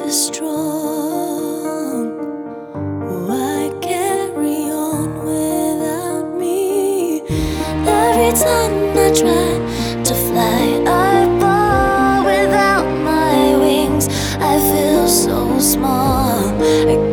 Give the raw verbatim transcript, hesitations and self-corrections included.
is strong. Why carry on without me? Every time I try to fly, I fall without my wings. I feel so small. I